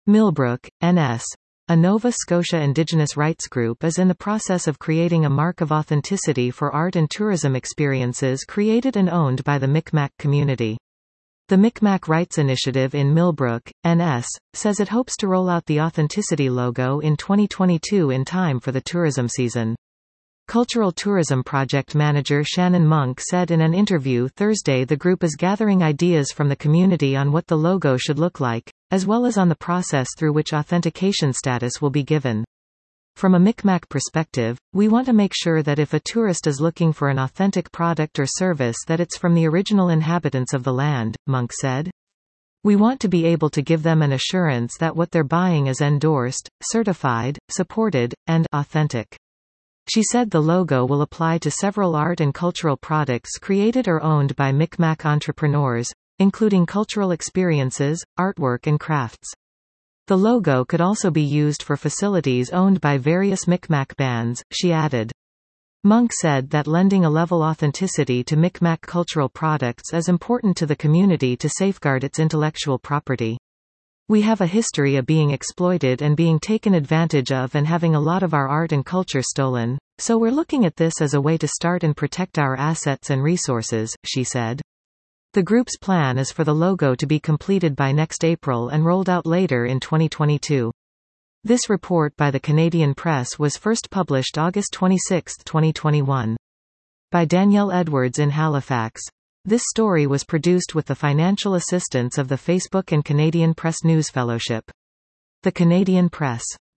Millbrook, NS. A Nova Scotia Indigenous rights group is in the process of creating a mark of authenticity for art and tourism experiences created and owned by the Micmac community. The Micmac Rights Initiative in Millbrook, NS, says it hopes to roll out the Authenticity logo in 2022 in time for the tourism season. Cultural Tourism Project Manager Shannon Monk said in an interview Thursday the group is gathering ideas from the community on what the logo should look like, as well as on the process through which authentication status will be given. From a Micmac perspective, we want to make sure that if a tourist is looking for an authentic product or service that it's from the original inhabitants of the land, Monk said. We want to be able to give them an assurance that what they're buying is endorsed, certified, supported, and authentic. She said the logo will apply to several art and cultural products created or owned by Micmac entrepreneurs, including cultural experiences, artwork and crafts. The logo could also be used for facilities owned by various Micmac bands, she added. Monk said that lending a level authenticity to Micmac cultural products is important to the community to safeguard its intellectual property. We have a history of being exploited and being taken advantage of and having a lot of our art and culture stolen, so we're looking at this as a way to start and protect our assets and resources, she said. The group's plan is for the logo to be completed by next April and rolled out later in 2022. This report by the Canadian Press was first published August 26, 2021. By Danielle Edwards in Halifax. This story was produced with the financial assistance of the Facebook and Canadian Press News Fellowship. The Canadian Press.